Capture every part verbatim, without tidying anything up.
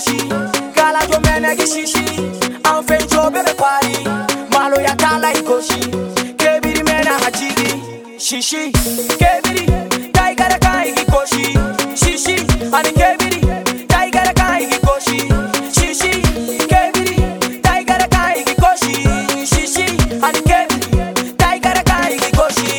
koshi, kala jo mene gi shishi, anfe jo bebe pari, malo ya kala i koshi, kebiri mena hachigi, shishi, kebiri, taigara kai gi koshi, shishi, ani kebiri, taigara kai gi koshi, shishi, kebiri, taigara kai gi koshi, shishi, ani kebiri, taigara kai gi koshi.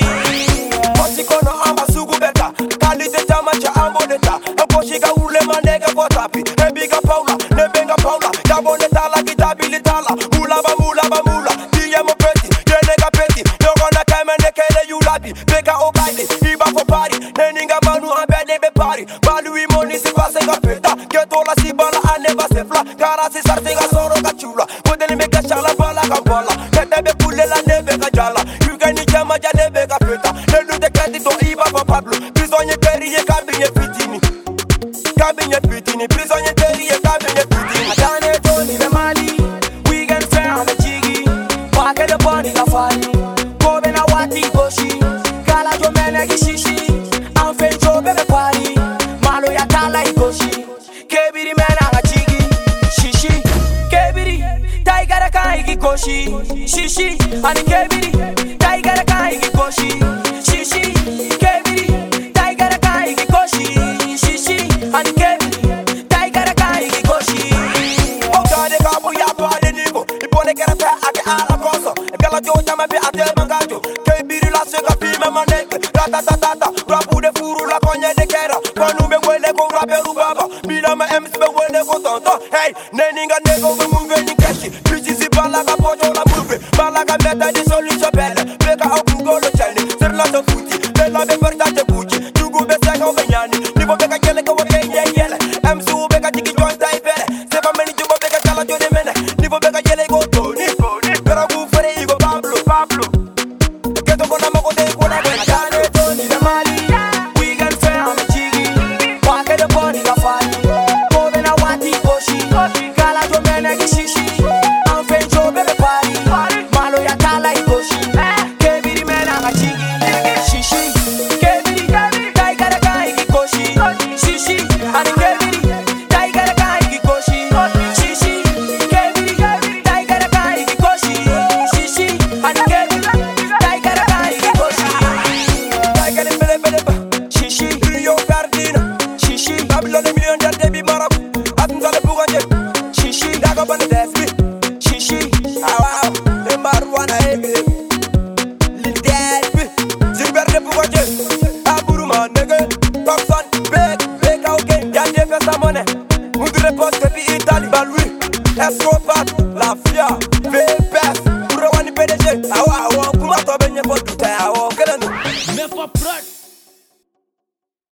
Koshi kono amba sugu beta, kalite chama cha ambo deta, koshi ga ule manega kotapi, ebiga paula, nebenga paula, jabone tala kitabili tala, mula ba mula ba mula, diye mo peti, yenega peti, yogona kaimene kele yulabi, beka obaidi, iba for party, neninga manu ambede be party, balu imoni si pasenga peta, ketola si bala aneba se fla, kara si sartega soro ga chula, kodeli meka chala bala ga bala, kete be kule la nebe ga jala, yugani chama ja nebe ga peta, nenu te keti to iba for Pablo, bisonye periye kabinye fitini, kabinye fitini, bisonye periye kabinye fitini. Adane Tony be mali, weekend fair me jigi, wake the body ga fali, kobe na wati koshi, kala jo mene gi shishi, anfe jo bebe pari, malo ya kala i koshi, kebiri mena ga jigi, shishi, kebiri, taigara kai gi koshi, shishi, ani kebiri, taigara kai gi koshi, shishi, kebiri, taigara kai gi koshi, shishi, ani kebiri, taigara kai gi koshi. Okade kabu ya pade nigo, ipone kera fe ake ala koso, gala jo chama bi ate mangajo, kebiri la sega pime maneke, rata tata tata, rapu de furu la konye de kera, panu be wele ko rape rubaba, bila ma ems be wele ko tonto, hey, neninga nego be munge ni keshi, pichi si balaga pojo la move, balaga meta di solution belle, beka au golo chani, ser la so futi, bella be portate buci, tugu be sega o benyani, nivo beka yele ko ke ye yele, ems u beka tiki joint tai bele, seba meni jubo beka kala jo de mene, nivo beka yele go Tony, pero gu fere igo Pablo, Pablo, keto kona moko de kona bena, Adane Tony be mali, weekend fair me jigi, wake the body ga fali, kobe na wati koshi, kala jo mene gi shishi, anfe jo bebe pari, malo ya kala i koshi, kebiri mena ga jigi, shishi, kebiri, taigara kai gi koshi, shishi, ani kebiri, taigara kai gi koshi, shishi, kebiri, taigara kai gi koshi, shishi, ani kebiri, taigara kai gi koshi. Taigara bele bele ba, shishi, Rio Gardina, shishi, Babylon a million del debi marabu, atunza le buganje, shishi, daga bane desbi, shishi, awa, le marijuana ebe, lil desbi, zilber de buganje, aburu ma nege, Toxon, beg, beg out game, yande pesa money, mudure poste pi Italy, Balui, Escobar, la fia.